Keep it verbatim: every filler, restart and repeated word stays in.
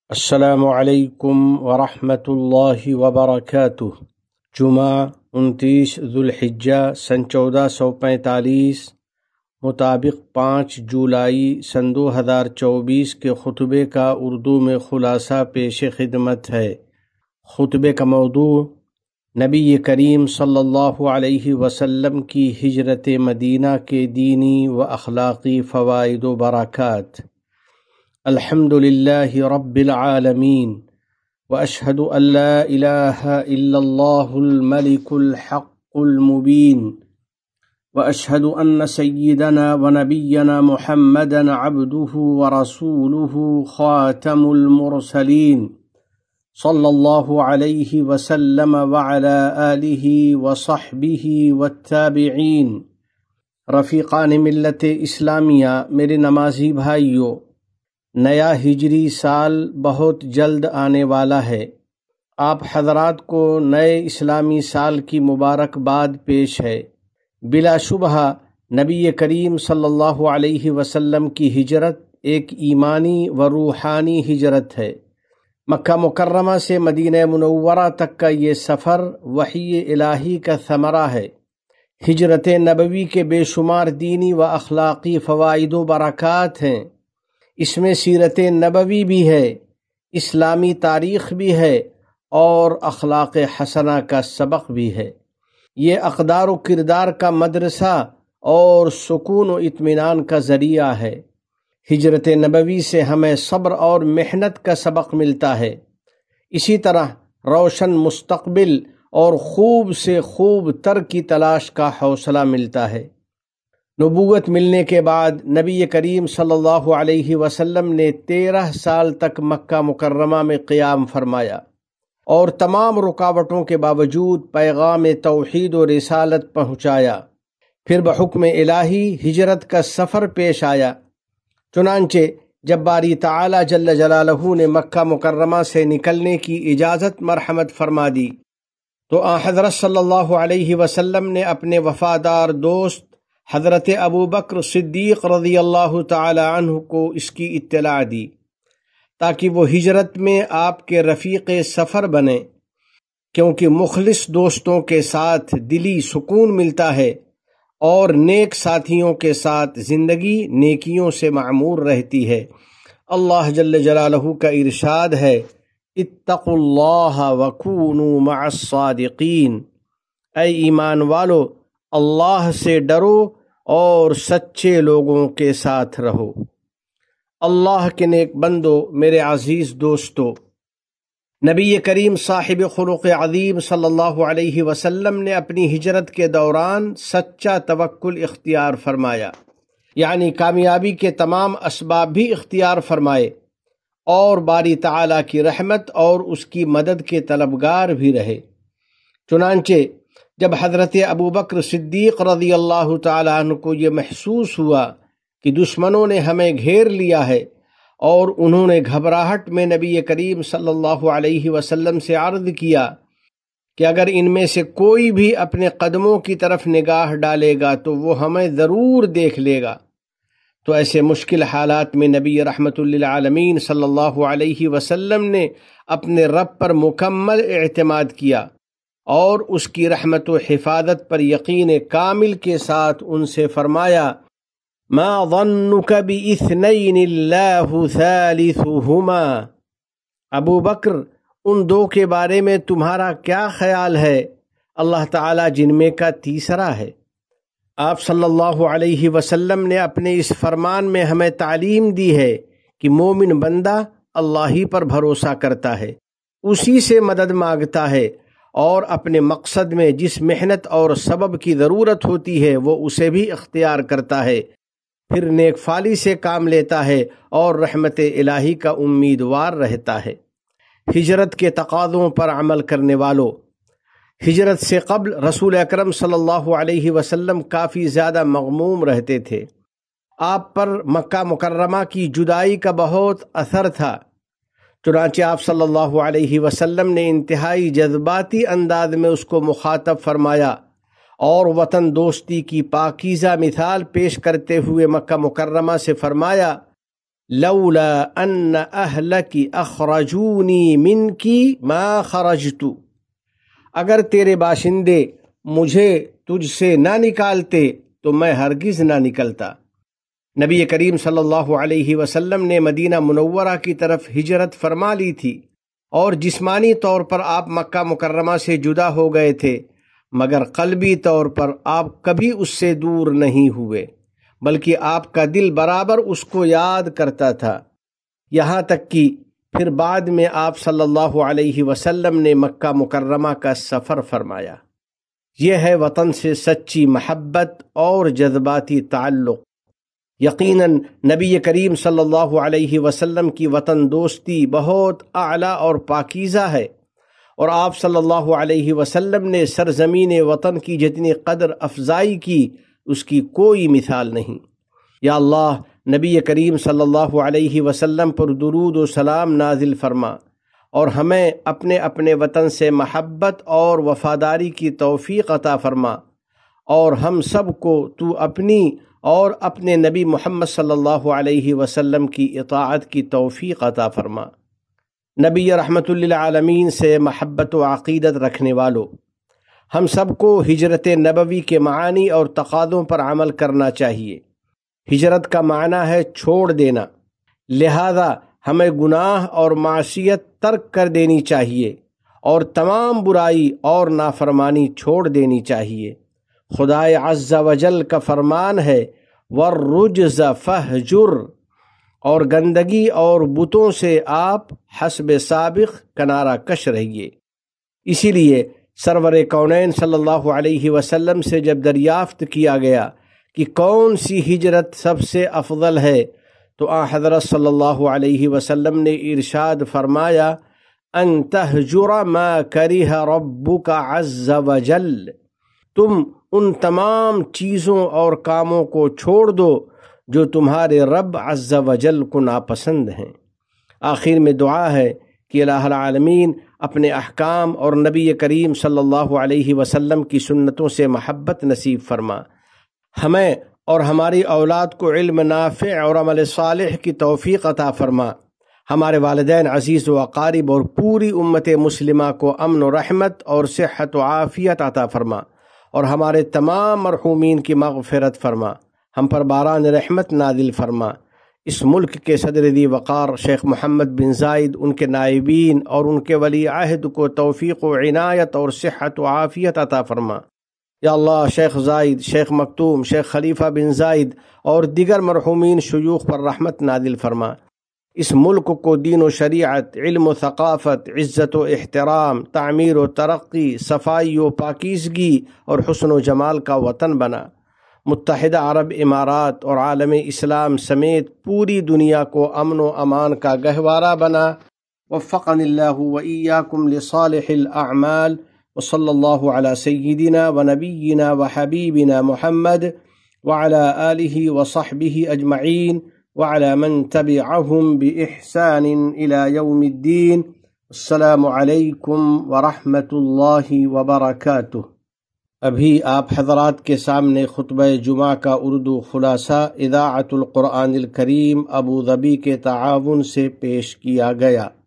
السلام علیکم ورحمۃ اللہ وبرکاتہ۔ جمعہ انتیس ذوالحجہ سن چودہ سو پینتالیس مطابق پانچ جولائی سن دو ہزار چوبیس کے خطبے کا اردو میں خلاصہ پیش خدمت ہے۔ خطبے کا موضوع نبی کریم صلی اللہ علیہ وسلم کی ہجرت مدینہ کے دینی و اخلاقی فوائد و برکات۔ الحمد للہ رب العالمین واشہد ان لا الہ الا اللہ الملک الحق المبین واشہد ان سیدنا ونبینا محمدا عبدہ ورسولہ خاتم المرسلین صلی اللہ علیہ وسلم وعلی آلہ وصحبہ والتابعین۔ رفیقان ملت اسلامیہ، میرے نمازی بھائیوں، نیا ہجری سال بہت جلد آنے والا ہے۔ آپ حضرات کو نئے اسلامی سال کی مبارکباد پیش ہے۔ بلا شبہ نبی کریم صلی اللہ علیہ وسلم کی ہجرت ایک ایمانی و روحانی ہجرت ہے۔ مکہ مکرمہ سے مدینہ منورہ تک کا یہ سفر وحی الہی کا ثمرہ ہے۔ ہجرت نبوی کے بے شمار دینی و اخلاقی فوائد و برکات ہیں۔ اس میں سیرت نبوی بھی ہے، اسلامی تاریخ بھی ہے اور اخلاق حسنہ کا سبق بھی ہے۔ یہ اقدار و کردار کا مدرسہ اور سکون و اطمینان کا ذریعہ ہے۔ ہجرت نبوی سے ہمیں صبر اور محنت کا سبق ملتا ہے۔ اسی طرح روشن مستقبل اور خوب سے خوب تر کی تلاش کا حوصلہ ملتا ہے۔ نبوت ملنے کے بعد نبی کریم صلی اللہ علیہ وسلم نے تیرہ سال تک مکہ مکرمہ میں قیام فرمایا اور تمام رکاوٹوں کے باوجود پیغام توحید و رسالت پہنچایا۔ پھر بحکم الہی ہجرت کا سفر پیش آیا۔ چنانچہ جب باری تعالی جل جلالہ نے مکہ مکرمہ سے نکلنے کی اجازت مرحمت فرما دی تو آن حضرت صلی اللہ علیہ وسلم نے اپنے وفادار دوست حضرت ابو بکر صدیق رضی اللہ تعالی عنہ کو اس کی اطلاع دی تاکہ وہ ہجرت میں آپ کے رفیق سفر بنے، کیونکہ مخلص دوستوں کے ساتھ دلی سکون ملتا ہے اور نیک ساتھیوں کے ساتھ زندگی نیکیوں سے معمور رہتی ہے۔ اللہ جل جلالہ کا ارشاد ہے، اتقوا اللہ وکونوا مع الصادقین، اے ایمان والو اللہ سے ڈرو اور سچے لوگوں کے ساتھ رہو۔ اللہ کے نیک بندو، میرے عزیز دوستو، نبی کریم صاحب خلق عظیم صلی اللہ علیہ وسلم نے اپنی ہجرت کے دوران سچا توکل اختیار فرمایا، یعنی کامیابی کے تمام اسباب بھی اختیار فرمائے اور باری تعالیٰ کی رحمت اور اس کی مدد کے طلبگار بھی رہے۔ چنانچہ جب حضرت ابو بکر صدیق رضی اللہ تعالیٰ عنہ کو یہ محسوس ہوا کہ دشمنوں نے ہمیں گھیر لیا ہے اور انہوں نے گھبراہٹ میں نبی کریم صلی اللہ علیہ وسلم سے عرض کیا کہ اگر ان میں سے کوئی بھی اپنے قدموں کی طرف نگاہ ڈالے گا تو وہ ہمیں ضرور دیکھ لے گا، تو ایسے مشکل حالات میں نبی رحمت للعالمین صلی اللہ علیہ وسلم نے اپنے رب پر مکمل اعتماد کیا اور اس کی رحمت و حفاظت پر یقین کامل کے ساتھ ان سے فرمایا، ما ظنک باثنین اللہ ثالثہما، ابو بکر ان دو کے بارے میں تمہارا کیا خیال ہے، اللہ تعالیٰ جن میں کا تیسرا ہے۔ آپ صلی اللہ علیہ وسلم نے اپنے اس فرمان میں ہمیں تعلیم دی ہے کہ مومن بندہ اللہ ہی پر بھروسہ کرتا ہے، اسی سے مدد مانگتا ہے اور اپنے مقصد میں جس محنت اور سبب کی ضرورت ہوتی ہے وہ اسے بھی اختیار کرتا ہے، پھر نیک فالی سے کام لیتا ہے اور رحمت الہی کا امیدوار رہتا ہے۔ ہجرت کے تقاضوں پر عمل کرنے والوں، ہجرت سے قبل رسول اکرم صلی اللہ علیہ وسلم کافی زیادہ مغموم رہتے تھے۔ آپ پر مکہ مکرمہ کی جدائی کا بہت اثر تھا، چنانچہ آپ صلی اللہ علیہ وسلم نے انتہائی جذباتی انداز میں اس کو مخاطب فرمایا اور وطن دوستی کی پاکیزہ مثال پیش کرتے ہوئے مکہ مکرمہ سے فرمایا، لولا ان اہلک اخرجونی منکی ما خرجت، اگر تیرے باشندے مجھے تجھ سے نہ نکالتے تو میں ہرگز نہ نکلتا۔ نبی کریم صلی اللہ علیہ وسلم نے مدینہ منورہ کی طرف ہجرت فرما لی تھی اور جسمانی طور پر آپ مکہ مکرمہ سے جدا ہو گئے تھے، مگر قلبی طور پر آپ کبھی اس سے دور نہیں ہوئے، بلکہ آپ کا دل برابر اس کو یاد کرتا تھا، یہاں تک کہ پھر بعد میں آپ صلی اللہ علیہ وسلم نے مکہ مکرمہ کا سفر فرمایا۔ یہ ہے وطن سے سچی محبت اور جذباتی تعلق۔ یقیناً نبی کریم صلی اللہ علیہ وسلم کی وطن دوستی بہت اعلیٰ اور پاکیزہ ہے، اور آپ صلی اللہ علیہ وسلم نے سرزمین وطن کی جتنی قدر افزائی کی اس کی کوئی مثال نہیں۔ یا اللہ، نبی کریم صلی اللہ علیہ وسلم پر درود و سلام نازل فرما اور ہمیں اپنے اپنے وطن سے محبت اور وفاداری کی توفیق عطا فرما، اور ہم سب کو تو اپنی اور اپنے نبی محمد صلی اللہ علیہ وسلم کی اطاعت کی توفیق عطا فرما۔ نبی رحمت للعالمین سے محبت و عقیدت رکھنے والو، ہم سب کو ہجرت نبوی کے معانی اور تقاضوں پر عمل کرنا چاہیے۔ ہجرت کا معنی ہے چھوڑ دینا، لہذا ہمیں گناہ اور معصیت ترک کر دینی چاہیے اور تمام برائی اور نافرمانی چھوڑ دینی چاہیے۔ خدائے عز و جل کا فرمان ہے وَالرُّجْزَ فَاهْجُرْ، اور گندگی اور بتوں سے آپ حسب سابق کنارہ کش رہیے۔ اسی لیے سرور کونین صلی اللہ علیہ وسلم سے جب دریافت کیا گیا کہ کون سی ہجرت سب سے افضل ہے تو آن حضرت صلی اللہ علیہ وسلم نے ارشاد فرمایا ان تہجر ما کرہ ربک عز وجل، تم ان تمام چیزوں اور کاموں کو چھوڑ دو جو تمہارے رب عز وجل کو ناپسند ہیں۔ آخر میں دعا ہے کہ الہ العالمین اپنے احکام اور نبی کریم صلی اللہ علیہ وسلم کی سنتوں سے محبت نصیب فرما، ہمیں اور ہماری اولاد کو علم نافع اور عمل صالح کی توفیق عطا فرما، ہمارے والدین عزیز و اقارب اور پوری امت مسلمہ کو امن و رحمت اور صحت و عافیت عطا فرما، اور ہمارے تمام مرحومین کی مغفرت فرما، ہم پر باران رحمت نازل فرما۔ اس ملک کے صدر ذی وقار شیخ محمد بن زائد، ان کے نائبین اور ان کے ولی عہد کو توفیق و عنایت اور صحت و عافیت عطا فرما۔ یا اللہ، شیخ زائد، شیخ مکتوم، شیخ خلیفہ بن زائد اور دیگر مرحومین شیوخ پر رحمت نازل فرما۔ اس ملک کو دین و شریعت، علم و ثقافت، عزت و احترام، تعمیر و ترقی، صفائی و پاکیزگی اور حسن و جمال کا وطن بنا۔ متحدہ عرب امارات اور عالم اسلام سمیت پوری دنیا کو امن و امان کا گہوارہ بنا۔ وفقنی اللہ و ایاکم لصالح الاعمال، وصلی اللہ علی سیدنا و نبینا و حبیبنا محمد وعلى آلہ وصحبہ اجمعین وعلى من تبعهم بإحسان إلى يوم الدين۔ السلام علیکم ورحمۃ اللہ وبرکاتہ۔ ابھی آپ حضرات کے سامنے خطبہ جمعہ کا اردو خلاصہ اذاعۃ القرآن الکریم ابوظبی کے تعاون سے پیش کیا گیا۔